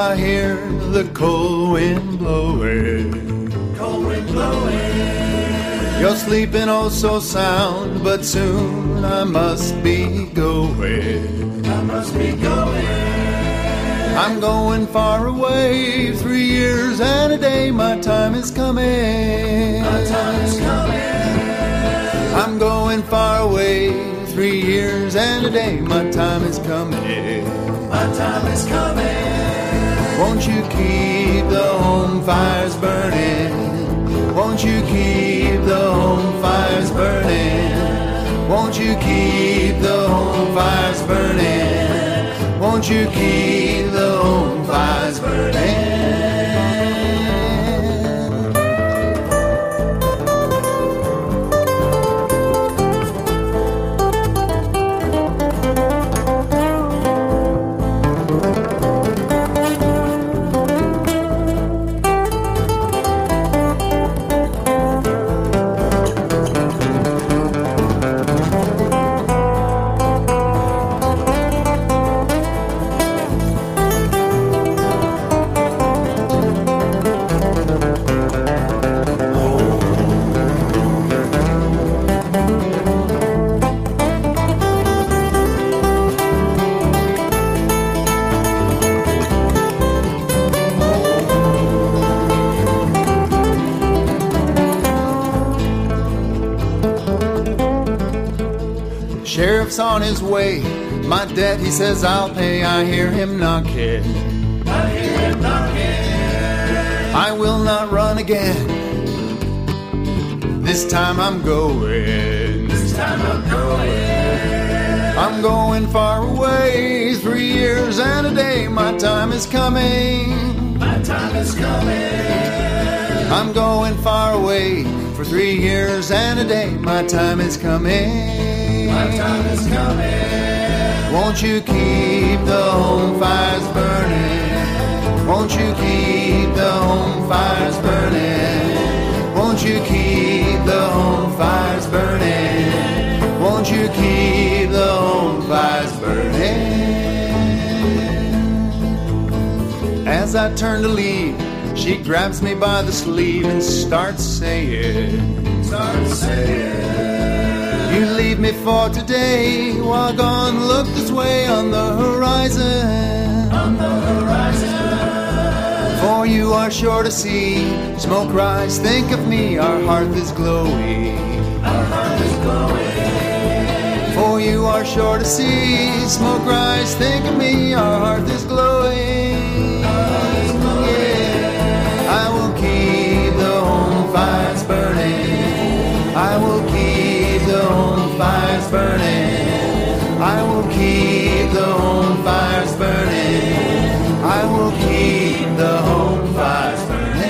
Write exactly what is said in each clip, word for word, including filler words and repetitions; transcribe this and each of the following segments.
I hear the cold wind blowing. Cold wind blowing. You're sleeping oh so sound, but soon I must be going. I must be going. I'm going far away, three years and a day, my time is coming. My time is coming. I'm going far away, three years and a day, my time is coming. My time is coming. Won't you keep the home fires burning? Won't you keep the home fires burning? Won't you keep the home fires burning? Won't you keep the home fires burning? Sheriff's on his way, my debt he says I'll pay. I hear him knocking, I hear him knocking. I will not run again, this time I'm going. This time I'm going. I'm going far away, three years and a day, my time is coming. My time is coming. I'm going far away, for three years and a day, my time is coming. My time is coming. Won't you keep the home fires burning? Won't you keep the home fires burning? Won't you keep the home fires burning? Won't you keep the home fires burning? As I turn to leave, she grabs me by the sleeve and starts saying, starts saying, you leave me for today, walk on, look this way on the horizon. On the horizon. For you are sure to see smoke rise, think of me, our hearth is glowing. Our hearth is glowing. For you are sure to see smoke rise, think of me, our hearth is glowing. Our hearth is glowing. Yeah. I will keep the home fires burning. I will keep the home fires burning. I will keep the home fires burning. I will keep the home fires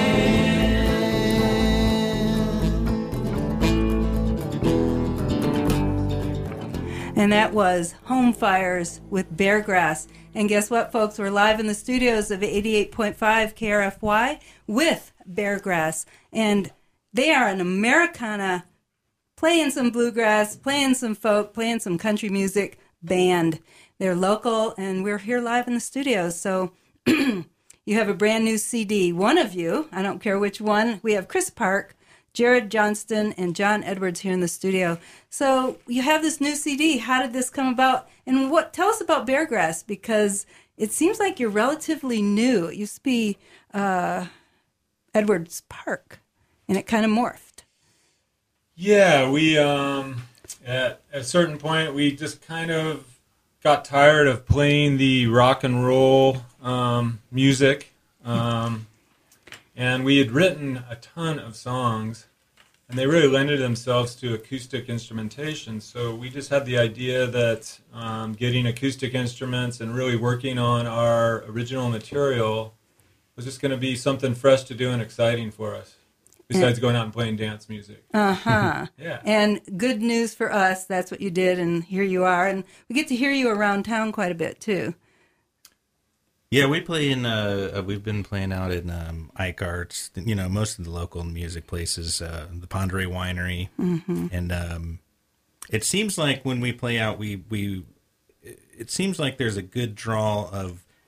burning. And that was Home Fires with Beargrass. And guess what, folks? We're live in the studios of eighty-eight point five K R F Y with Beargrass. And they are an Americana playing some bluegrass, playing some folk, playing some country music band. They're local, and we're here live in the studios. So you have a brand new C D. One of you, I don't care which one, we have Chris Park, Jared Johnston, and John Edwards here in the studio. So you have this new C D. How did this come about? And what? Tell us about Beargrass, because it seems like you're relatively new. It used to be uh, Edwards Park, and it kind of morphed. Yeah, we, um, at, at a certain point, we just kind of got tired of playing the rock and roll um, music. Um, and we had written a ton of songs, and they really lended themselves to acoustic instrumentation. So we just had the idea that um, getting acoustic instruments and really working on our original material was just going to be something fresh to do and exciting for us. Besides going out and playing dance music. Uh-huh. Yeah. And good news for us, that's what you did, and here you are. And we get to hear you around town quite a bit, too. Yeah, we play in, uh, we've been playing out in um, Ike Arts, you know, most of the local music places, uh, the Pondere Winery. Mm-hmm. And um, it seems like when we play out, we, we, it seems like there's a good draw of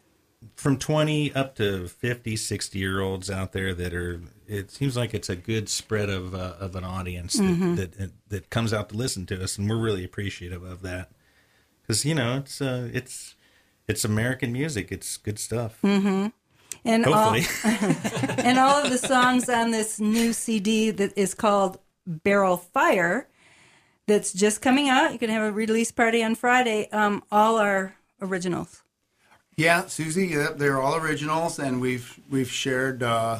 from twenty up to fifty, sixty year olds out there that are, it seems like it's a good spread of uh, of an audience that, mm-hmm. that, that that comes out to listen to us, and we're really appreciative of that. Because, you know, it's uh, it's it's American music. It's good stuff. Mm-hmm. And hopefully. All, and all of the songs on this new C D that is called Barrel Fire, that's just coming out. You can have a release party on Friday. Um, all are originals. Yeah, Susie, yeah, they're all originals, and we've we've shared uh,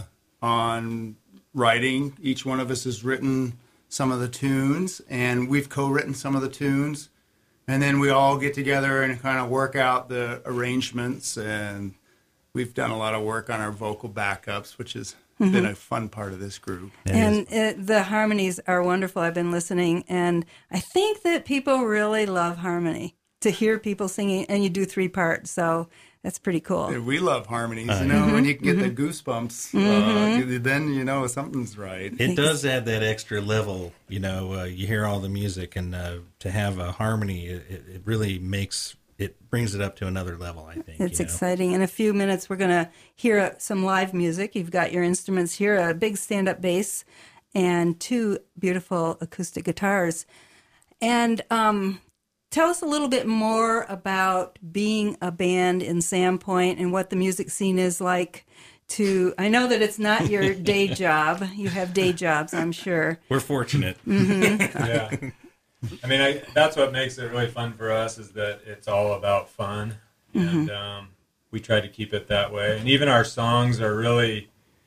on writing. Each one of us has written some of the tunes, and we've co-written some of the tunes. And then we all get together and kind of work out the arrangements, and we've done a lot of work on our vocal backups, which has mm-hmm. been a fun part of this group. It and it, the harmonies are wonderful. I've been listening, and I think that people really love harmony, to hear people singing, and you do three parts, so that's pretty cool. Yeah, we love harmonies, uh, you know, mm-hmm. when you can get mm-hmm. the goosebumps, mm-hmm. uh, then you know something's right. It does add that extra level, you know, uh, you hear all the music, and uh, to have a harmony, it, it really makes, it brings it up to another level, I think. It's you know? exciting. In a few minutes, we're going to hear some live music. You've got your instruments here, a big stand-up bass, and two beautiful acoustic guitars. And um, tell us a little bit more about being a band in Sandpoint and what the music scene is like. To I know that it's not your day job. You have day jobs, I'm sure. We're fortunate. Mm-hmm. Yeah. I mean, I, that's what makes it really fun for us, is that it's all about fun. Mm-hmm. And um, we try to keep it that way. And even our songs are really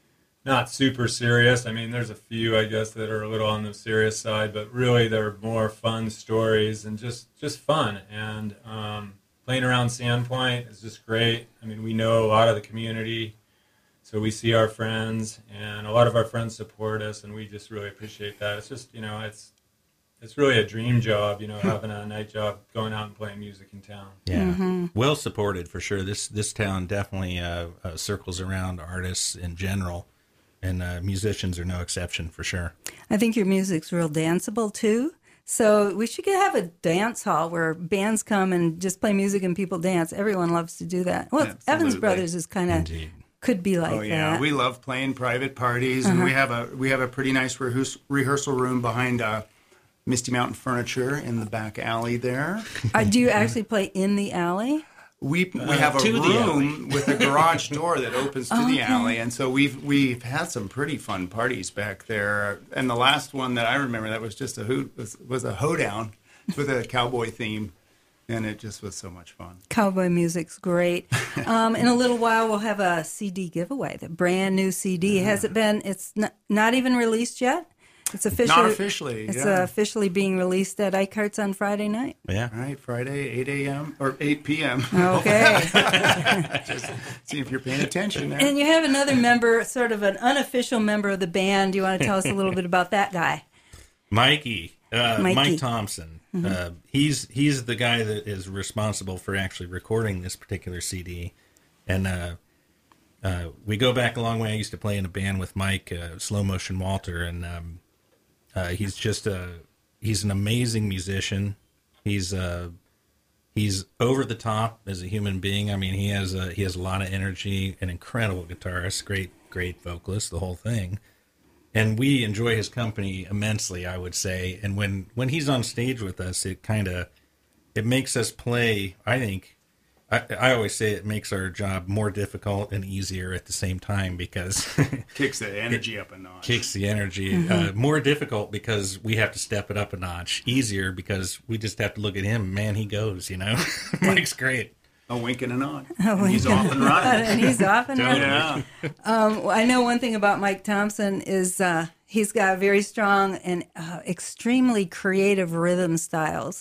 not super serious. I mean, there's a few, I guess, that are a little on the serious side, but really they're more fun stories and just, just fun. And um, playing around Sandpoint is just great. I mean, we know a lot of the community, so we see our friends, and a lot of our friends support us, and we just really appreciate that. It's just, you know, it's it's really a dream job, you know, having a night job, going out and playing music in town. Yeah, mm-hmm. well supported for sure. This this town definitely uh, uh, circles around artists in general, and uh, musicians are no exception for sure. I think your music's real danceable too. So we should have a dance hall where bands come and just play music and people dance. Everyone loves to do that. Well, Absolutely. Evans Brothers is kind of could be like oh, yeah. that. We love playing private parties, uh-huh. and we have a we have a pretty nice rehears- rehearsal room behind uh, Misty Mountain Furniture in the back alley there. Uh, do you actually play in the alley? We we Uh, have a to the alley. room with a garage door that opens to Okay. the alley, and so we've we've had some pretty fun parties back there. And the last one that I remember that was just a hoot was, was a hoedown with a cowboy theme, and it just was so much fun. Cowboy music's great. Um, in a little while, we'll have a C D giveaway, the brand new C D. Has it been? It's not, not even released yet. It's officially Not officially. It's yeah. uh, officially being released at Eichardt's on Friday night. Yeah. All right, Friday, eight a.m. or eight p.m. Okay. Just see if you're paying attention there. And you have another member, sort of an unofficial member of the band. Do you want to tell us a little bit about that guy? Mikey, uh, Mikey. Mike Thompson. Mm-hmm. Uh, he's he's the guy that is responsible for actually recording this particular C D, and uh, uh, we go back a long way. I used to play in a band with Mike, uh, Slow Motion Walter, and um, uh, he's just a he's an amazing musician. He's uh, he's over the top as a human being. I mean, he has a, he has a lot of energy, an incredible guitarist, great great vocalist, the whole thing. And we enjoy his company immensely, I would say. And when, when he's on stage with us, it kind of it makes us play. I think I, I always say it makes our job more difficult and easier at the same time, because Kicks the energy up a notch. kicks the energy. Uh, more difficult because we have to step it up a notch. Easier because we just have to look at him. Man, he goes. You know, Mike's great. A wink and a nod. A and wink he's and off and running. And he's off and running. Yeah. Um, well, I know one thing about Mike Thompson is uh, he's got very strong and uh, extremely creative rhythm styles,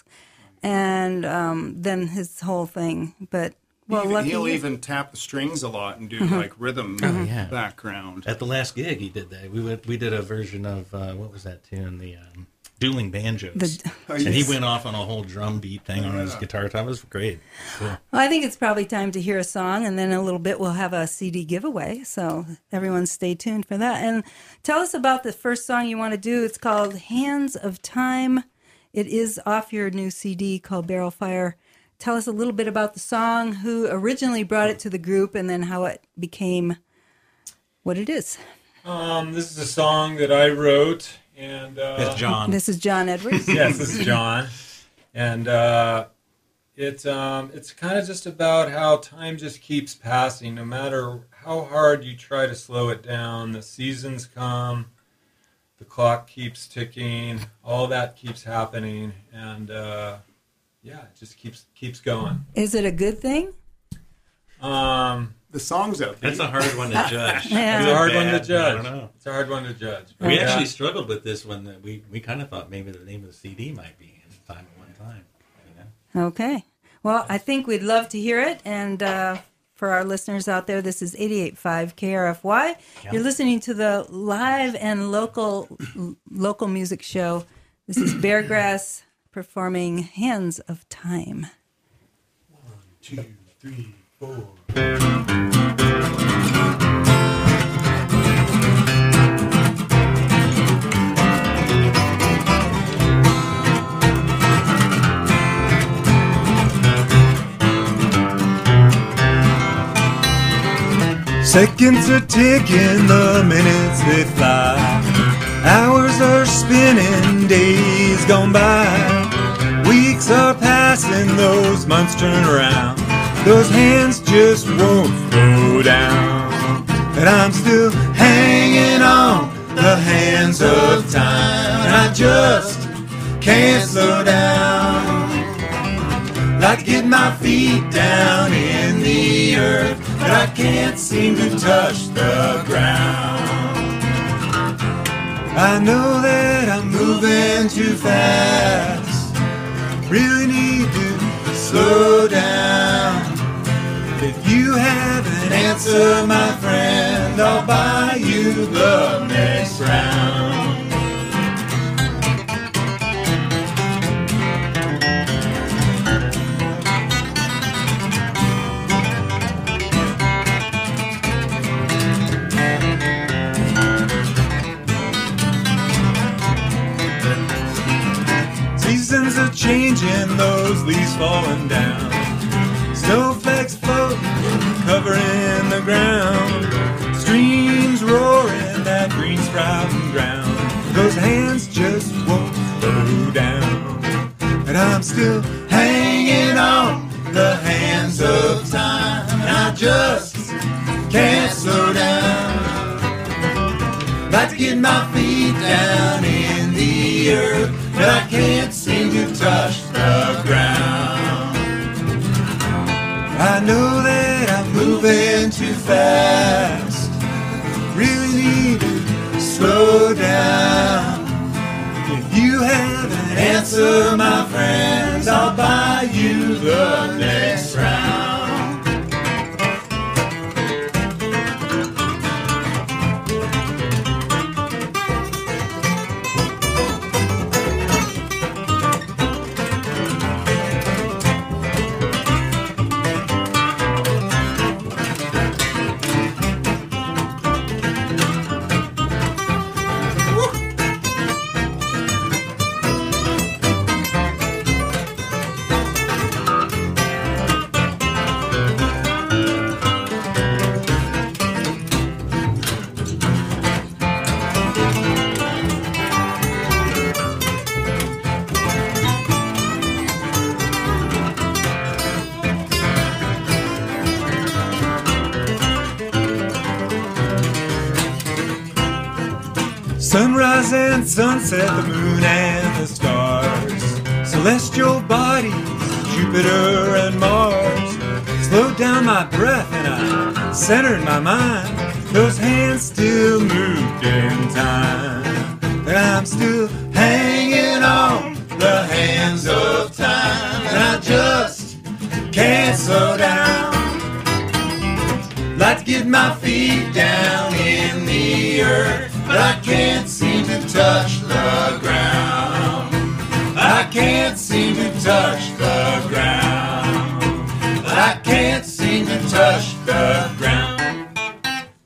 and um, then his whole thing. But well, Even- lucky he'll you. even tap the strings a lot and do Mm-hmm. like rhythm Oh, yeah. background. At the last gig, he did that. We went, we did a version of uh, what was that tune? The um, Dueling Banjos. The- Oh, and he yes. went off on a whole drum beat thing on his Yeah. guitar top. It was great. Cool. Well, I think it's probably time to hear a song, and then in a little bit we'll have a C D giveaway. So everyone stay tuned for that. And tell us about the first song you want to do. It's called Hands of Time. It is off your new C D called Barrel Fire. tell us a little bit about the song, who originally brought it to the group, and then how it became what it is. Um, this is a song that I wrote, and uh, It's John. This is John Edwards. yes, this is John, and uh, it um, it's kind of just about how time just keeps passing, no matter how hard you try to slow it down. The seasons come, the clock keeps ticking, all that keeps happening, and uh, yeah, it just keeps keeps going. Is it a good thing? Um, The song's okay. That's a hard one to judge. Yeah. it's a hard one to Bad, I judge. don't know. It's a hard one to judge. We Yeah. actually struggled with this one. That we we kind of thought maybe the name of the C D might be in Time at One Time. You know? Okay. Well, I think we'd love to hear it. And uh, for our listeners out there, this is eighty-eight point five K R F Y. Yeah. You're listening to the live and local local music show. This is Beargrass performing Hands of Time. One, two, three, four. Seconds are ticking, the minutes they fly. Hours are spinning, days gone by. Weeks are passing, those months turn around. Those hands just won't slow down. And I'm still hanging on the hands of time. And I just can't slow down. Like to get my feet down in the earth, but I can't seem to touch the ground. I know that I'm moving too fast, really need to slow down. If you have an answer, my friend, I'll buy you the next round. Seasons are changing, those leaves falling down. Snowflakes floating, covering the ground. Streams roaring, that green sprouting ground. Those hands just won't slow down. And I'm still hanging on the hands of time. And I just can't slow down. Like to get my feet down in the earth, but I can't seem to touch the ground. I know that I'm moving too fast, really need to slow down. If you have an answer, my friends, I'll buy you the next round. Sunrise and sunset, the moon and the stars, celestial bodies, Jupiter and Mars. Slowed down my breath and I centered my mind. Those hands still moved in time, and I'm still hanging on the hands of time. And I just can't slow down. Like to get my feet down in the earth, but I can't seem to touch the ground. I can't seem to touch the ground. I can't seem to touch the ground.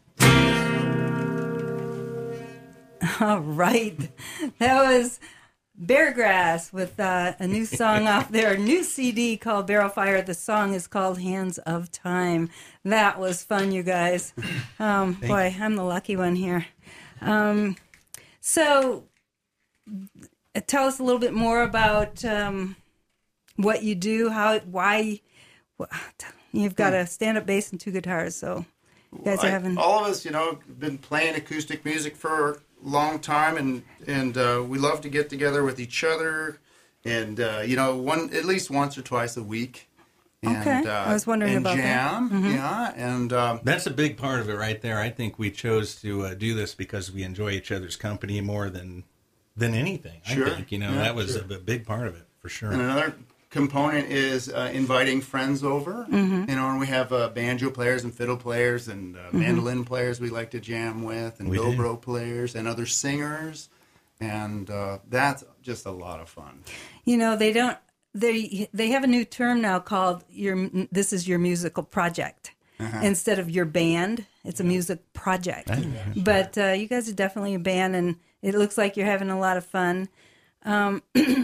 All right. That was Beargrass with uh, a new song off their new C D called Barrel Fire. The song is called Hands of Time. That was fun, you guys. Um, boy, I'm the lucky one here. Um, so uh, tell us a little bit more about um, what you do, how, why. Well, you've got a stand-up bass and two guitars, so you guys are I- having... all of us, you know, been playing acoustic music for a long time, and and uh, we love to get together with each other, and uh, you know, one at least once or twice a week. And, Okay. uh, I was wondering and about that. jam, Mhm. yeah, and um, That's a big part of it right there. I think we chose to uh, do this because we enjoy each other's company more than than anything. Sure. I think, you know, Yeah, that was sure. a, a big part of it, for sure. and another component is uh, inviting friends over. Mm-hmm. You know, and we have uh, banjo players and fiddle players and uh, mandolin players we like to jam with, and We do. dobro players and other singers, and uh, that's just a lot of fun. You know, they don't. They they have a new term now called your. This is your musical project instead of your band. It's a music project. But uh, you guys are definitely a band, and it looks like you're having a lot of fun. Um,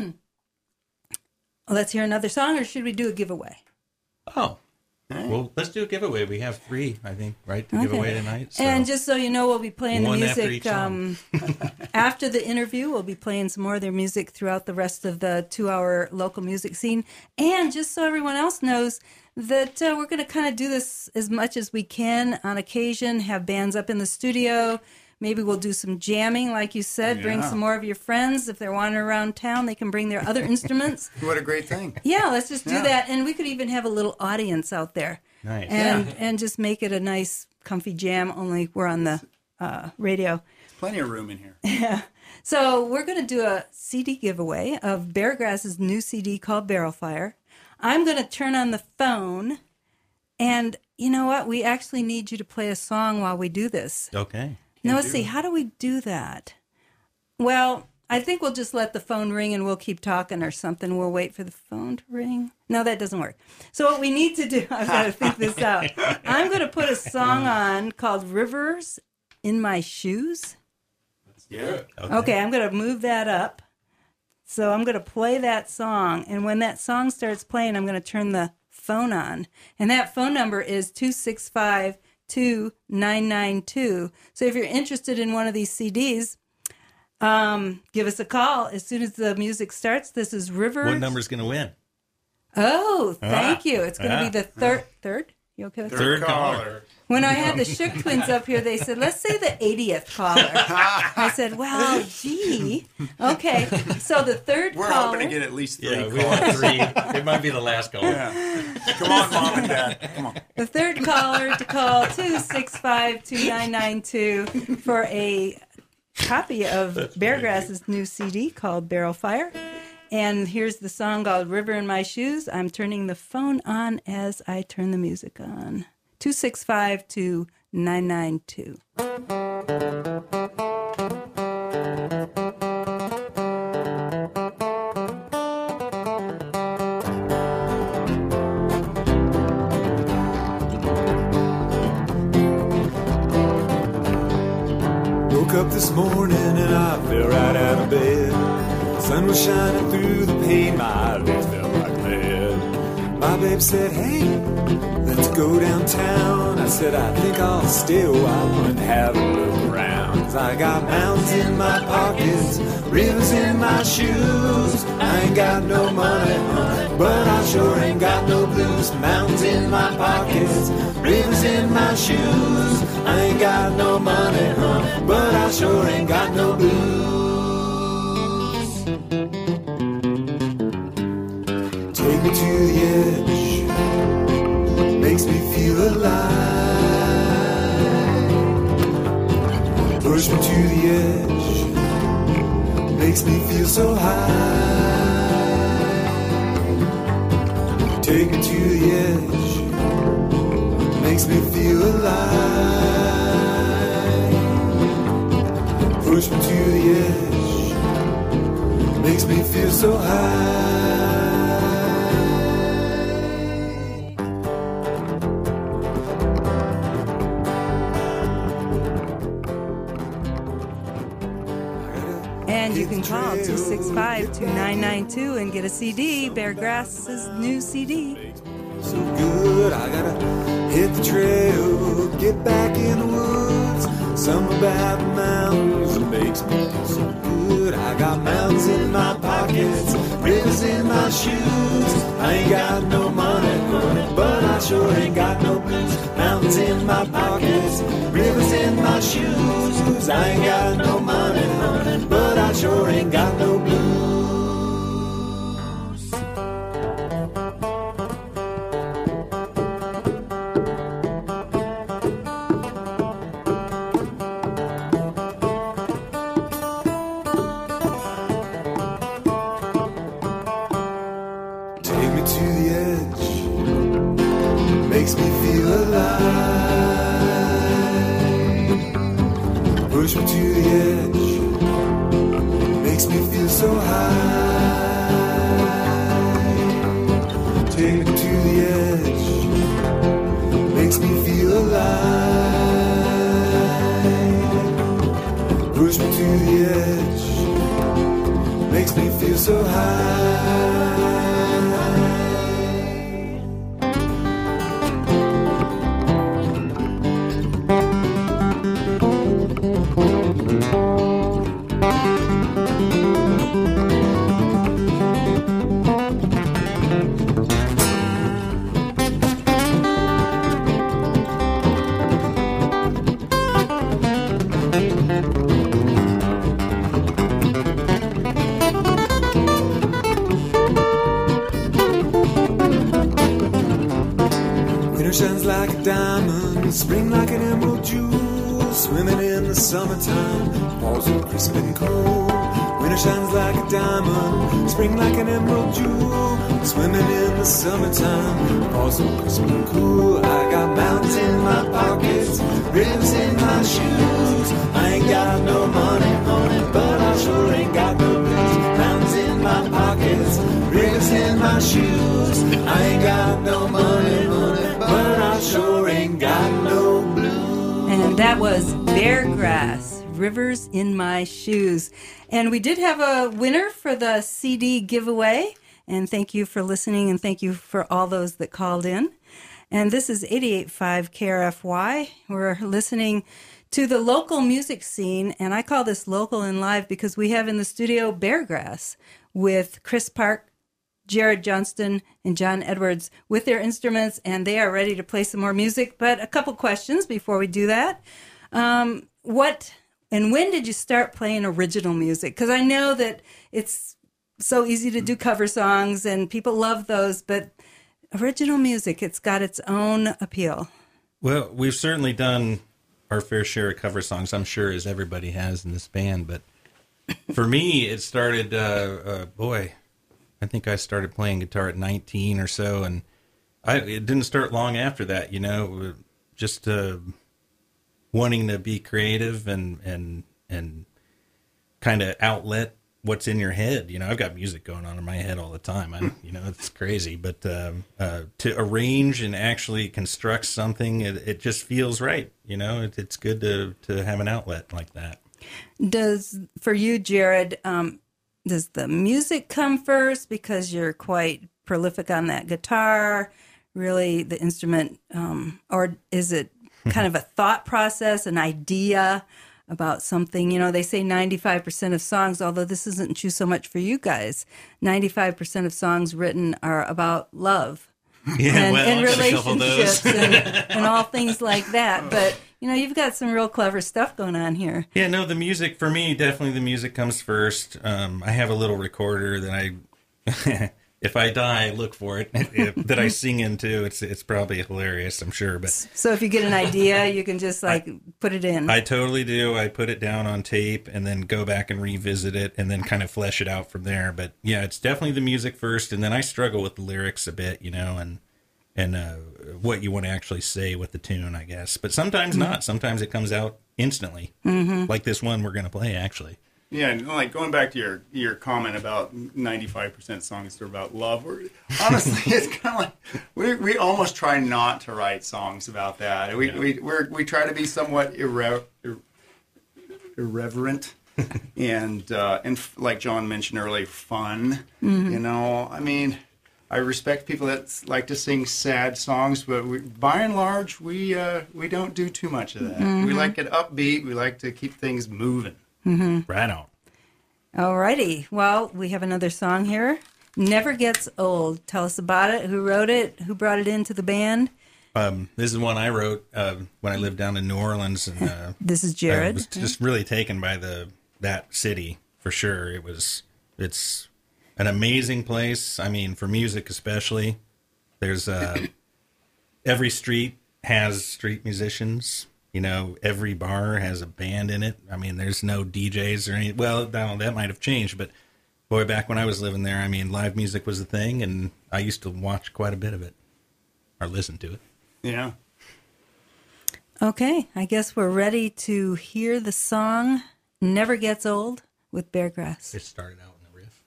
let's hear another song, or should we do a giveaway? Oh, Hey. well, let's do a giveaway. We have three, I think, right, to give Okay. away tonight. So. And just so you know, we'll be playing the One after music each um, song. after the interview. We'll be playing some more of their music throughout the rest of the two-hour local music scene. And just so everyone else knows that uh, we're going to kind of do this as much as we can on occasion, have bands up in the studio. Maybe we'll do some jamming, like you said. Bring Yeah. some more of your friends. If they're wandering around town, they can bring their other instruments. What a great thing! Yeah, let's just do Yeah. that. And we could even have a little audience out there. Nice. And and just make it a nice, comfy jam, only we're on the uh, radio. Plenty of room in here. So we're going to do a C D giveaway of Beargrass's new C D called Barrel Fire. I'm going to turn on the phone. And you know what? We actually need you to play a song while we do this. Okay. Now, let's see. How do we do that? Well, I think we'll just let the phone ring and we'll keep talking or something. We'll wait for the phone to ring. No, that doesn't work. So what we need to do, I've got to think this out. I'm going to put a song on called Rivers in My Shoes. Yeah. Okay, I'm going to move that up. So I'm going to play that song. And when that song starts playing, I'm going to turn the phone on. And that phone number is two six five, two nine nine two. So if you're interested in one of these C Ds, um, give us a call as soon as the music starts. This is River. What number's going to win? Oh, thank Ah, you. It's going to ah. be the third. Third? You okay with that? Third caller. When I had the Shook Twins up here, they said, let's say the eightieth caller. I said, well, gee. Okay, so the third We're caller. hoping to get at least three Yeah, we calls. want three. It might be the last caller. Come on, Mom and Dad. Come on. The third caller to call two six five, two nine nine two for a copy of Beargrass's new C D called Barrel Fire. And here's the song called River in My Shoes. I'm turning the phone on as I turn the music on. two six five, two nine nine two. Woke up this morning and I fell right out of bed. Sun was shining through the pane, my legs felt like lead. My babe said, hey, let's go downtown. I said, I think I'll stay a while and have a look around. 'Cause I got mountains in my pockets, rivers in my shoes. I ain't got no money, honey, but I sure ain't got no blues. Mountains in my pockets, rivers in my shoes. I ain't got no money, honey, but I sure ain't got no blues. Take me to the edge, makes me feel alive. Push me to the edge, makes me feel so high. Take me to the edge, makes me feel alive. Push me to the edge, makes me feel so high. And you can call two six five, two nine nine two and get a C D, Beargrass's new C D. So good, I gotta hit the trail, get back in the woods. Something about the mountains that makes me feel so good. I got mountains in my pockets, rivers in my shoes. I ain't got no money, money, but I sure ain't got no blues. Mountains in my pockets, rivers in my shoes. I ain't got no money, money, but I sure ain't got no blues. Makes me feel alive. Push me to the edge. Makes me feel so high. Take me to the edge. Makes me feel alive. Push me to the edge. Makes me feel so high. Shines like a diamond, spring like an emerald jewel, swimming in the summertime, falls so crisp and cool. Winter shines like a diamond, spring like an emerald jewel, swimming in the summertime, falls so crisp and cool. I got mountains in my pockets, rivers in my shoes. I ain't got no money, money, but I sure ain't got no blues. Mountains in my pockets, rivers in my shoes. I ain't got no money, money, but I sure ain't got no blues. And that was Beargrass, Rivers in My Shoes. And we did have a winner for the C D giveaway. And thank you for listening, and thank you for all those that called in. And this is eighty-eight point five K R F Y. We're listening to the local music scene, and I call this local and live because we have in the studio Beargrass with Chris Park, Jared Johnston, and John Edwards with their instruments, and they are ready to play some more music. But a couple questions before we do that. Um, what and when did you start playing original music? Because I know that it's so easy to do cover songs, and people love those, but original music, it's got its own appeal. Well, we've certainly done our fair share of cover songs, I'm sure, as everybody has in this band. But for me, it started, uh, uh, boy, I think I started playing guitar at nineteen or so, and I it didn't start long after that, you know, just uh, wanting to be creative and and and kind of outlet what's in your head. You know, I've got music going on in my head all the time. I, you know, it's crazy, but um, uh, to arrange and actually construct something, it, it just feels right. You know, it, it's good to to have an outlet like that. Does for you, Jared? Um, Does the music come first because you're quite prolific on that guitar, really the instrument, um, or is it kind of a thought process, an idea about something? You know, they say ninety-five percent of songs, although this isn't true so much for you guys, ninety-five percent of songs written are about love. Yeah, and, well, and relationships those. and, and all things like that. But, you know, you've got some real clever stuff going on here. Yeah, no, the music, for me, definitely the music comes first. Um, I have a little recorder that I, if I die, look for it, that I sing into. It's it's probably hilarious, I'm sure. But so if you get an idea, you can just, like, I, put it in. I totally do. I put it down on tape and then go back and revisit it and then kind of flesh it out from there. But, yeah, it's definitely the music first, and then I struggle with the lyrics a bit, you know, and and uh, what you want to actually say with the tune, I guess. But sometimes mm-hmm. not. Sometimes it comes out instantly, mm-hmm. like this one we're going to play, actually. Yeah, and like going back to your, your comment about ninety-five percent songs are about love. We're, honestly, it's kind of like we we almost try not to write songs about that. We yeah. we we're, we try to be somewhat irre, ir, irreverent and uh, and f- like John mentioned earlier, fun. Mm-hmm. You know, I mean, I respect people that like to sing sad songs, but we, by and large, we uh, we don't do too much of that. Mm-hmm. We like it upbeat. We like to keep things moving. Mm-hmm. Right on. Alrighty. Well, we have another song here. Never Gets Old. Tell us about it. Who wrote it? Who brought it into the band? Um, this is one I wrote uh, when I lived down in New Orleans, and uh, this is I Jared. was just really taken by the that city for sure. It was it's an amazing place. I mean, for music especially. There's uh, every street has street musicians. You know, every bar has a band in it. I mean, there's no D Js or any. Well, that, that might have changed, but boy, back when I was living there, I mean, live music was a thing, and I used to watch quite a bit of it or listen to it. Yeah. Okay, I guess we're ready to hear the song Never Gets Old with Beargrass. It started out in the riff.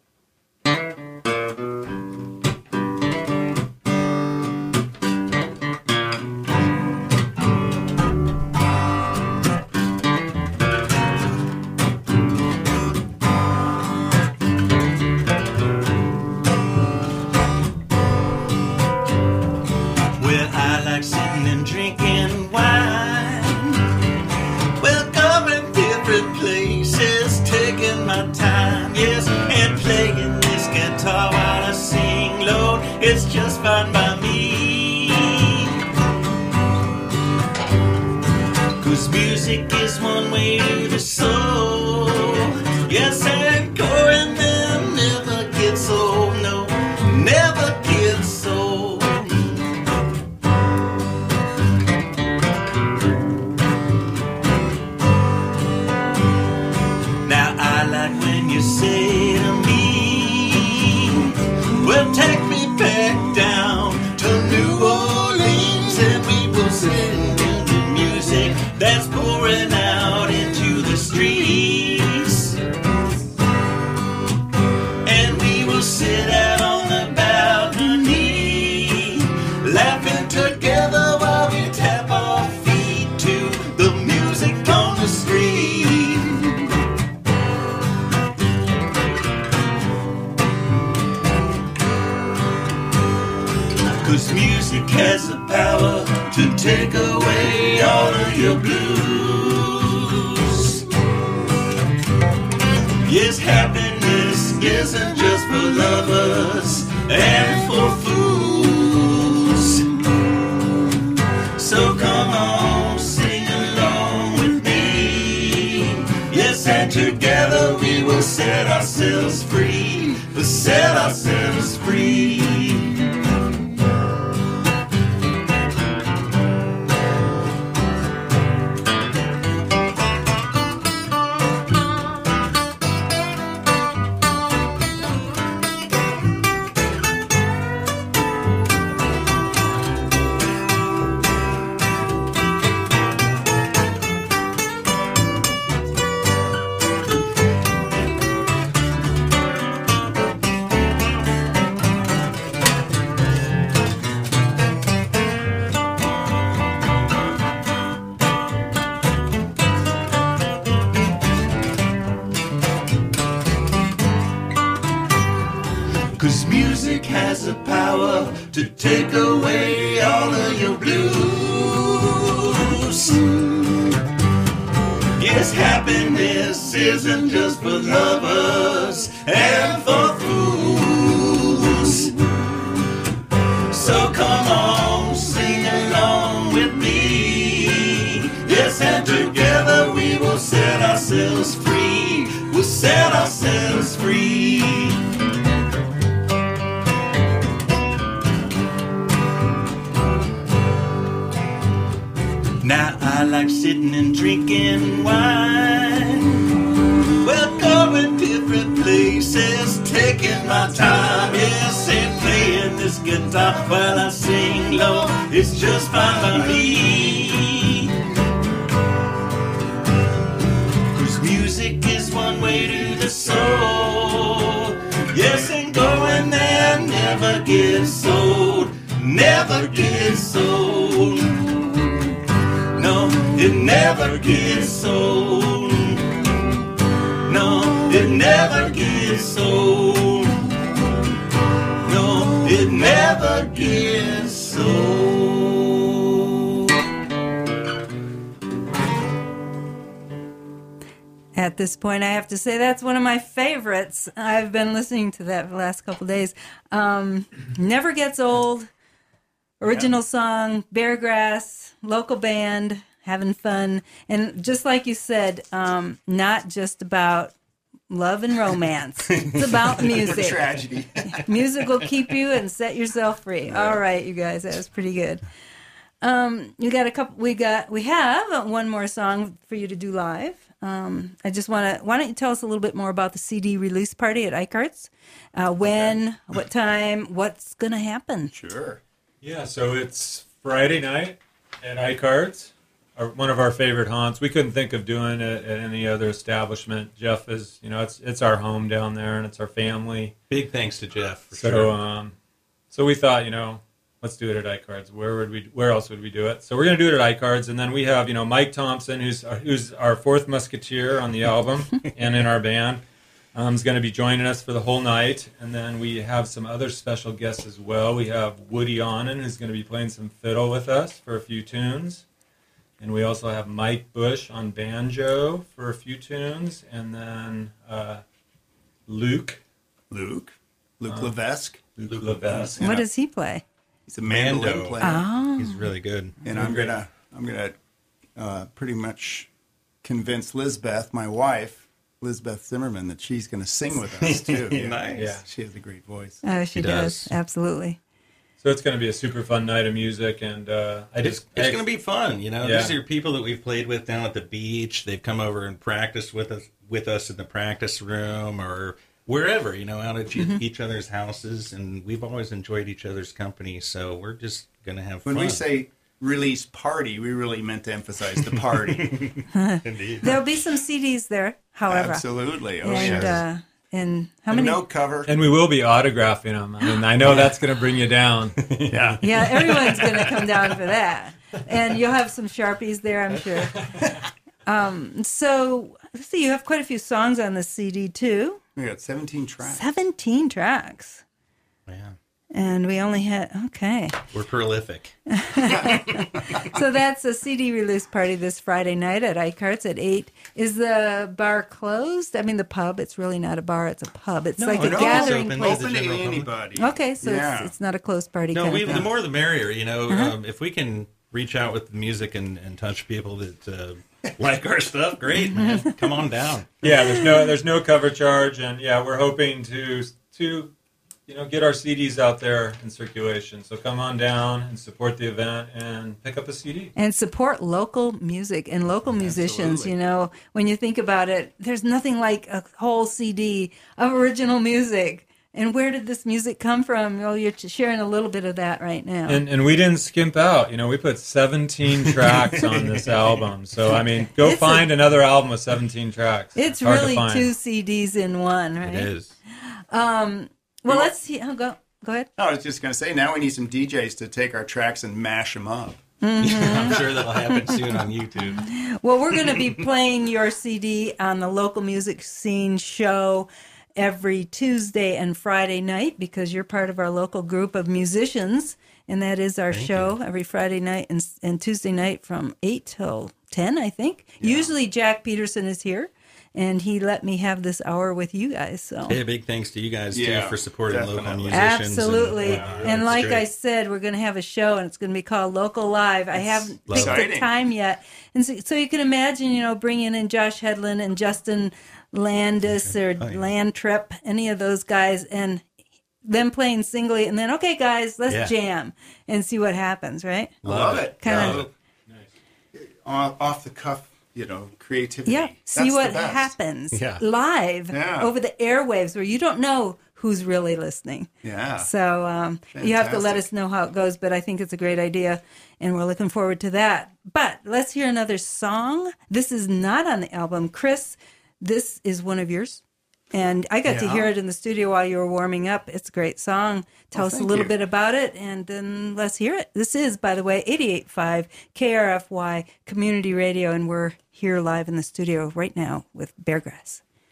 Well, I like sitting and drinking wine. Well, going different places, taking my time, yes, and playing this guitar while I sing low. It's just fine by me. 'Cause music is one way to the soul. Yes, and going there never gets old, no, never gets old. Now I like when you say to me, well, take me back down to New Orleans, and we will sing to the music that's pouring out into the streets. And we will sit out on the balcony, laughing together while we tap our feet to the music on the street. Cause music has the power to take away all of your blues. Yes, happiness isn't just for lovers and for fools. So come on, sing along with me. Yes, and together we will set ourselves free. We'll set ourselves free. Cause music has the power to take away all of your blues. Yes, happiness isn't just for lovers and for fools. So come on, sing along with me. Yes, and together we will set ourselves free. We'll set ourselves free. Now I like sitting and drinking wine. Well, going different places, taking my time, yes, and playing this guitar while I sing low. It's just fine by me. 'Cause music is one way to the soul. Yes, and going there never gets old, never gets old. No, it never gets old. gets old. No, it never gets old. At this point, I have to say that's one of my favorites. I've been listening to that for the last couple of days. Um, never gets old. Original song, Beargrass, local band, having fun. And just like you said, um, not just about love and romance. It's about music. Tragedy. Music will keep you and set yourself free. All right, you guys, that was pretty good. Um, you got a couple. We got. We have one more song for you to do live. Um, I just want to. Why don't you tell us a little bit more about the C D release party at Eichardt's? Uh, when? Okay. What time? What's gonna happen? Sure. Yeah, so it's Friday night at Eichardt's, our, one of our favorite haunts. We couldn't think of doing it at any other establishment. Jeff is, you know, it's it's our home down there, and it's our family. Big thanks to Jeff, for so, sure. Um, so we thought, you know, let's do it at Eichardt's. Where would we? Where else would we do it? So we're going to do it at Eichardt's, and then we have, you know, Mike Thompson, who's who's our fourth musketeer on the album and in our band. Um, is going to be joining us for the whole night, and then we have some other special guests as well. We have Woody Onan, who's going to be playing some fiddle with us for a few tunes, and we also have Mike Bush on banjo for a few tunes, and then uh, Luke, Luke. Luke Uh, Levesque. Luke Levesque. What does he play? He's a mandolin Mando. player. Oh, He's really good. And I'm gonna I'm gonna uh, pretty much convince Lizbeth, my wife, Lizbeth Zimmerman, that she's gonna sing with us too. Yeah. Nice. Yeah. She has a great voice. oh, she He does. does. Absolutely. So it's going to be a super fun night of music, and uh, I It's, just it's I- going to be fun, you know. Yeah. These are people that we've played with down at the beach. They've come over and practiced with us with us in the practice room or wherever, you know, out at Mm-hmm. each other's houses, and we've always enjoyed each other's company. So we're just going to have When fun. we say release party, we really meant to emphasize the party. Indeed. There'll be some C Ds there, however. Absolutely. Oh, And yes. uh, and how A many? note cover. and we will be autographing them. I mean, I know that's going to bring you down. Yeah. Yeah, everyone's going to come down for that. And you'll have some Sharpies there, I'm sure. Um, so, let's see, you have quite a few songs on the C D, too. We got seventeen tracks. seventeen tracks. Yeah. And we only had, okay. We're prolific. So that's a C D release party this Friday night at Eichardt's at eight. Is the bar closed? I mean, the pub. It's really not a bar. It's a pub. It's No, like a no, gathering it's open. place. the Open to general public. anybody. Okay, so Yeah. it's, it's not a closed party No, kind we, of the thing. more the merrier, you know. Uh-huh. Um, if we can reach out with the music and, and touch people that uh, like our stuff, great, man. Come on down. Yeah, there's no there's no cover charge, and yeah, we're hoping to to you know get our C Ds out there in circulation. So come on down and support the event and pick up a C D. And support local music and local musicians. Absolutely. You know, when you think about it, there's nothing like a whole C D of original music. And where did this music come from? Well, you're sharing a little bit of that right now. And and we didn't skimp out. You know, we put seventeen tracks on this album. So I mean, go It's a- find another album with seventeen tracks. it's hard to really find. two C Ds in one, right? It is. Um, well, let's see. Oh, go, go ahead. I was just going to say, now we need some D Js to take our tracks and mash them up. I'm sure that'll happen soon on YouTube. Well, we're going to be playing your C D on the local music scene show every Tuesday and Friday night because you're part of our local group of musicians, and that is our Thank show every Friday night and, and Tuesday night from eight till ten, I think. Usually Jack Peterson is here, and he let me have this hour with you guys. So. Hey, big thanks to you guys Yeah, too for supporting local definitely. musicians. Absolutely. And, uh, and it's like great. I said, we're going to have a show, and it's going to be called Local Live. I haven't picked the exciting. time yet. And so, so you can imagine, you know, bringing in Josh Hedlund and Justin Landis or Oh, yeah. Landtrip, any of those guys, and them playing singly, and then, okay, guys, let's Yeah. jam and see what happens, right? Love it. Kinda- Love it. Off, off the cuff, you know, creativity. Yeah, see That's what the best. happens Yeah. live Yeah. over the airwaves where you don't know who's really listening. Yeah. So um, you have to let Fantastic. us know how it goes, but I think it's a great idea, and we're looking forward to that. But let's hear another song. This is not on the album. Chris, this is one of yours, and I got to Yeah. hear it in the studio while you were warming up. It's a great song. Tell Oh, us a thank little you. bit about it, and then let's hear it. This is, by the way, eighty-eight point five K R F Y Community Radio, and we're here live in the studio right now with Beargrass.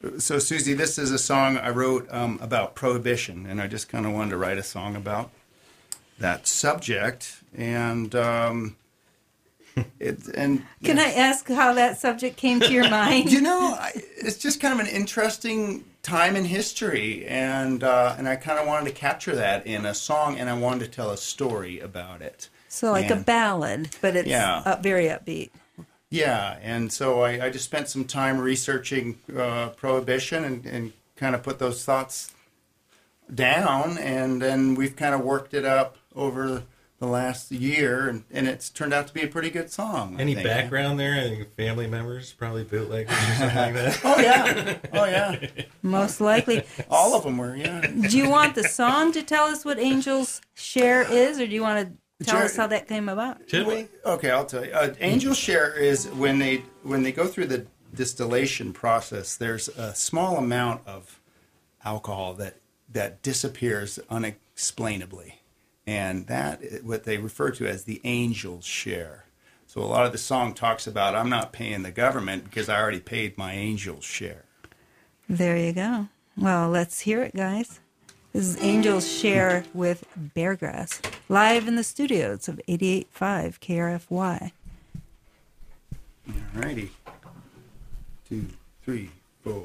So, Susie, this is a song I wrote um, about prohibition, and I just kind of wanted to write a song about that subject. And um, it and Can I ask how that subject came to your mind? you know, I, it's just kind of an interesting time in history, and uh, and I kind of wanted to capture that in a song, and I wanted to tell a story about it. So like a And- ballad, but it's Yeah. up, very upbeat. Yeah, and so I, I just spent some time researching uh, prohibition and, and kind of put those thoughts down, and then we've kind of worked it up over the last year, and, and it's turned out to be a pretty good song. I Any think. background there? I think family members, probably bootleggers or something like that. Oh, yeah. Oh, yeah. Most likely. All of them were, yeah. Do you want the song to tell us what Angel's Share is, or do you want to tell Sure. us how that came about? Should we? Okay, I'll tell you. Uh, Angel Share is when they when they go through the distillation process. There's a small amount of alcohol that that disappears unexplainably, and that is what they refer to as the Angel's Share. So a lot of the song talks about I'm not paying the government because I already paid my Angel's Share. There you go. Well, let's hear it, guys. This is Angel's Share with Beargrass, live in the studios of eighty-eight point five K R F Y. All righty. Two, three, four.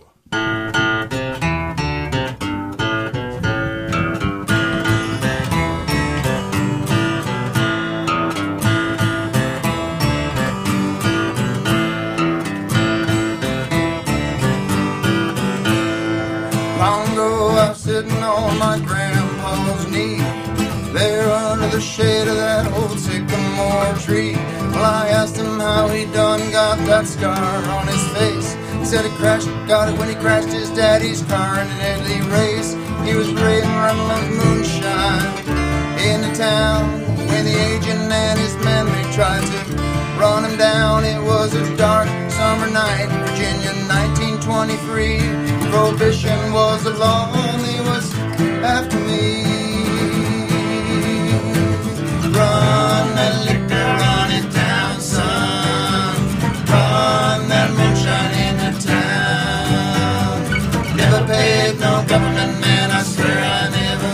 Long ago I was sitting on my grandpa's knee, there under the shade of that old sycamore tree. Well, I asked him how he done got that scar on his face. He said he crashed, got it when he crashed his daddy's car in an deadly race. He was raiding Runland's moonshine in the town when the agent and his men they tried to run him down. It was a dark summer night, Virginia, nineteen twenty-three. Prohibition was the law, and they was after me. Run that liquor, run it down, son. Run that moonshine into town. Never paid no government man, I swear I never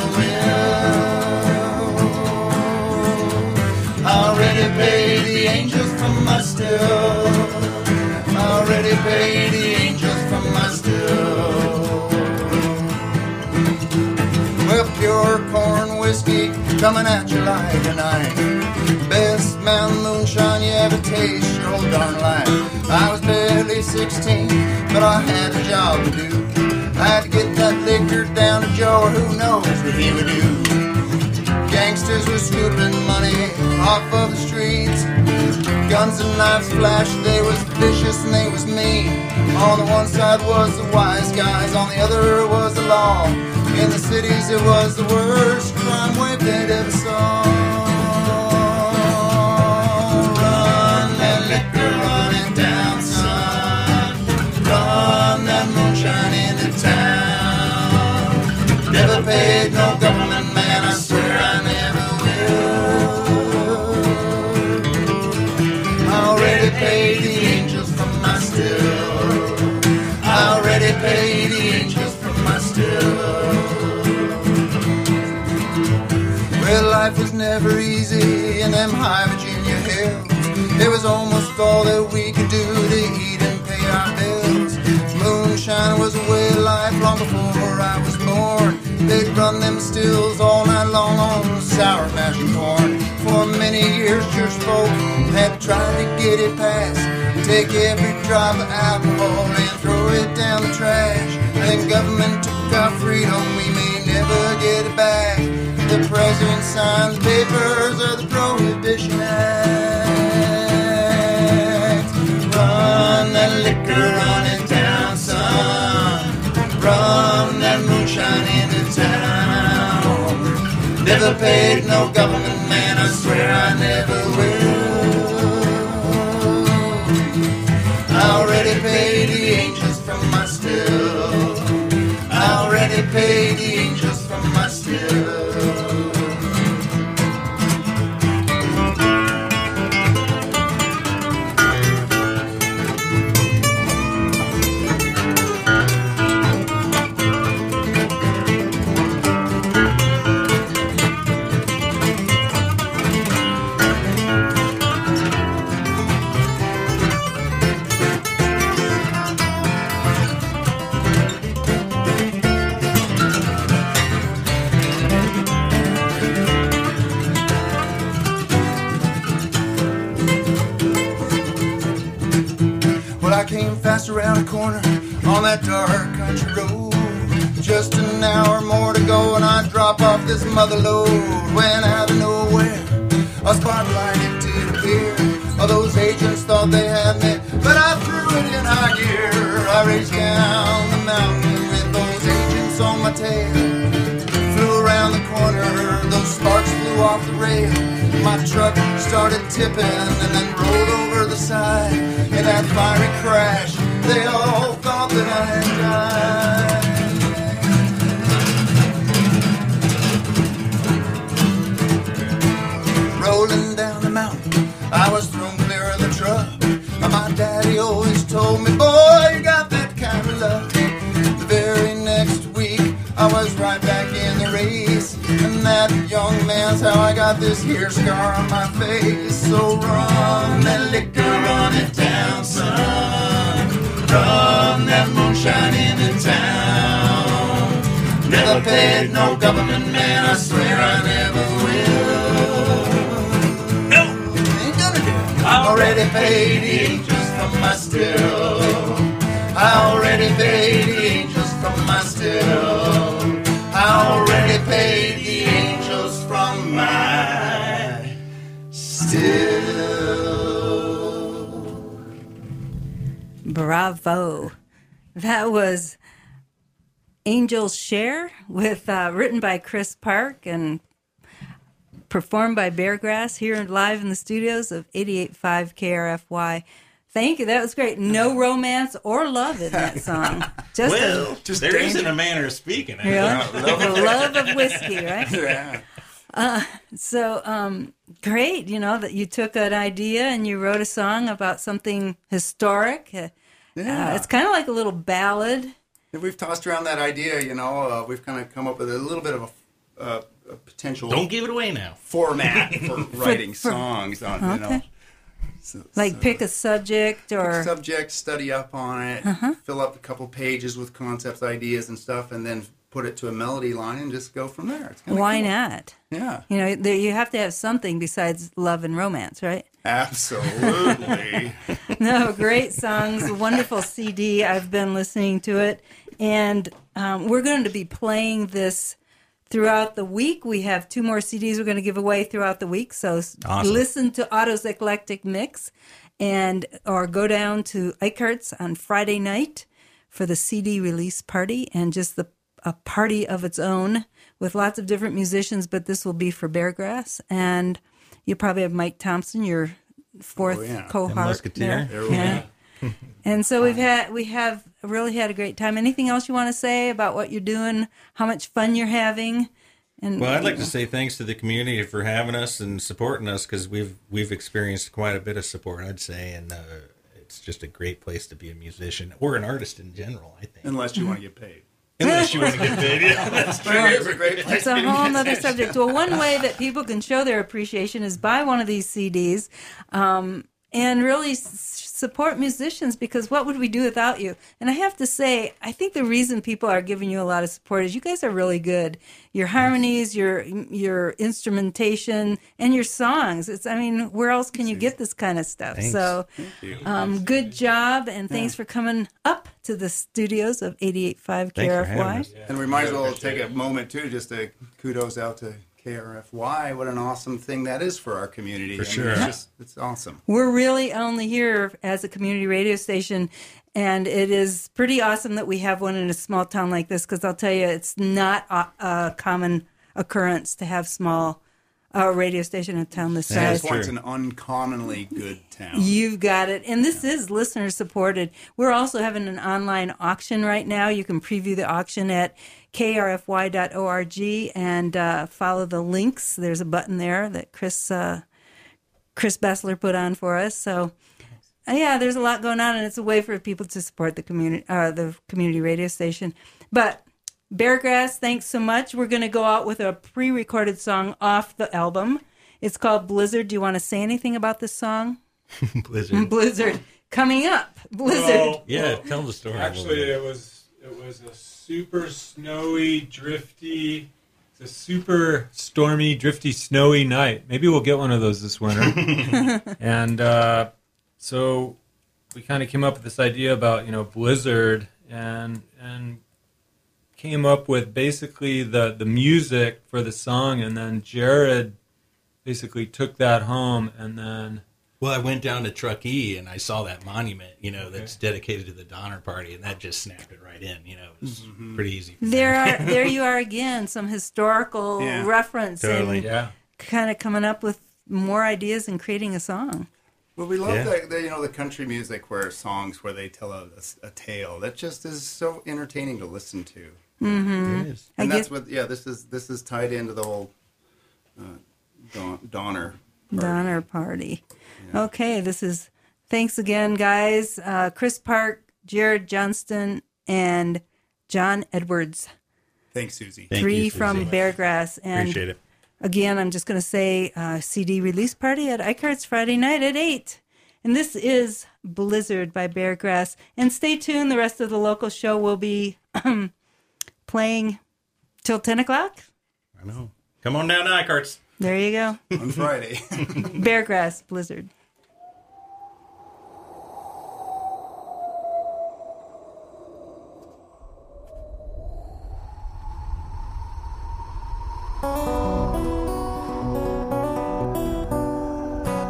will. Already paid the angels from my still. Already paid the angels from my still. Well, pure corn whiskey coming at you like tonight. Best mountain moonshine you ever taste your whole darn life. I was barely sixteen, but I had a job to do. I had to get that liquor down to Joe, or who knows what he would do. Gangsters were scooping money off of the streets. Guns and knives flashed, they was vicious and they was mean. On the one side was the wise guys, on the other was the law. In the cities it was the worst crime wave they'd ever saw. Run that liquor, run it down, son. Run that moonshine into town. Never paid no government man, I swear I never will. I already paid the angels from my still. I already paid the angels from my still. Well, life was never easy in them high Virginia hills. It was almost all that we could do to eat and pay our bills. Moonshine was a way of life long before I was born. They'd run them stills all night long on sour mash and corn. For many years, church folk had tried to get it passed. Take every drop of alcohol and throw it down the trash. Then government took our freedom, we may never get it back. The president signed the papers of the Prohibition Act. Run that liquor, run it down, son. Run that moonshine into town. Never paid no government man, I swear I never will. I already paid the angels from my still. I already paid the angels from my still. fast around the corner on that dark country road. Just an hour more to go and I'd drop off this mother load. When out of nowhere, a spotlight it did appear. All those agents thought they had me, but I threw it in high gear. I raced down the mountain with those agents on my tail. Flew around the corner, those sparks flew off the rail. My truck started tipping and then rolled over the side. In that fiery crash, they all thought that I had died. Rolling down the mountain, I was thrown clear of the truck. My daddy always told me, boy, you got that kind of luck. The very next week, I was right back in the race. And that young man's how I got this here scar on my face. So run that liquor, run it down, son. Run that moonshine into town. Never paid no government man, I swear I never will. No, ain't gonna do it. I already paid the angels from my still. I already paid the angels from my still. I already paid the angels from my still. Bravo. That was Angel's Share, with uh, written by Chris Park and performed by Beargrass here live in the studios of eighty-eight point five K R F Y. Thank you. That was great. No romance or love in that song. Just well, a, just there isn't a manner of speaking. I yeah, the love of whiskey, right? Yeah. Uh, so um, great, you know, that you took an idea and you wrote a song about something historic. Uh, Yeah. uh, it's kind of like a little ballad. We've tossed around that idea, you know. Uh, we've kind of come up with a little bit of a, uh, a potential Don't give it away now. format for writing for- songs on, you know. Okay. So, Like so pick a subject pick a or subject, study up on it, Uh-huh. fill up a couple pages with concepts, ideas, and stuff, and then put it to a melody line and just go from there. It's kinda why cool. not? Yeah, You know, there, you have to have something besides love and romance, right? absolutely. No, great songs, wonderful C D. I've been listening to it, and um, we're going to be playing this throughout the week. We have two more C Ds we're going to give away throughout the week, so s- Awesome. listen to Otto's Eclectic Mix, and or go down to Eichardt's on Friday night for the C D release party, and just the a party of its own with lots of different musicians. But this will be for Beargrass, and you probably have Mike Thompson, your fourth Oh, yeah. cohort. And Musketeer. there. Yeah. And so we've had we have really had a great time. Anything else you want to say about what you're doing? How much fun you're having? And Well, I'd like to say thanks to the community for having us and supporting us, because we've we've experienced quite a bit of support, I'd say, and uh, it's just a great place to be a musician or an artist in general, I think. Unless you want to get paid. Unless you want to get paid. Yeah, that's true. It's a great place It's a whole other subject. Well, one way that people can show their appreciation is buy one of these C Ds um, and really s- support musicians, because what would we do without you? And I have to say, I think the reason people are giving you a lot of support is you guys are really good. Your harmonies, your your instrumentation, and your songs. It's I mean, where else can you get this kind of stuff? Thanks. So um, good job, and thanks for coming up to the studios of eighty-eight point five Thanks for K R F having Y. us. And we might as well take a moment, too, just to kudos out to K R F Y. What an awesome thing that is for our community. For I mean, sure. It's, just, it's awesome. We're really only here as a community radio station, and it is pretty awesome that we have one in a small town like this, because I'll tell you, it's not a, a common occurrence to have small uh, radio station in a town this Yeah, size. This one's an uncommonly good town. You've got it. And this is listener supported. We're also having an online auction right now. You can preview the auction at K R F Y dot org and uh, follow the links. There's a button there that Chris uh, Chris Bessler put on for us. So, uh, yeah, there's a lot going on, and it's a way for people to support the community, uh, the community radio station. But Beargrass, thanks so much. We're going to go out with a pre-recorded song off the album. It's called Blizzard. Do you want to say anything about this song? Blizzard. Blizzard. Coming up. Blizzard. Well, Yeah, well, tell the story. a Actually, little bit. it was it was a super snowy, drifty. It's a super stormy, drifty, snowy night. Maybe we'll get one of those this winter. And uh, so we kind of came up with this idea about, you know, Blizzard, and and came up with basically the, the music for the song, and then Jared basically took that home, and then... Well, I went down to Truckee, and I saw that monument, you know, that's dedicated to the Donner Party, and that just snapped it right in, you know. It was mm-hmm. pretty easy. There are, there you are again, some historical yeah. reference. Totally. And Yeah. kind of coming up with more ideas and creating a song. Well, we love Yeah. the, the you know the country music where songs where they tell a, a, a tale that just is so entertaining to listen to. Mm-hmm. It is. And I that's guess- what yeah this is this is tied into the whole uh, Don, Donner party. Donner Party. Okay, this is, thanks again, guys. Uh, Chris Park, Jared Johnston, and John Edwards. Thanks, Susie. Thank Three you, from Susie. Beargrass. And Appreciate it. again, I'm just going to say uh, C D release party at iCarts Friday night at eight. And this is Blizzard by Beargrass. And stay tuned. The rest of the local show will be playing till ten o'clock. I know. Come on down to iCarts. There you go. On Friday. Beargrass, Blizzard.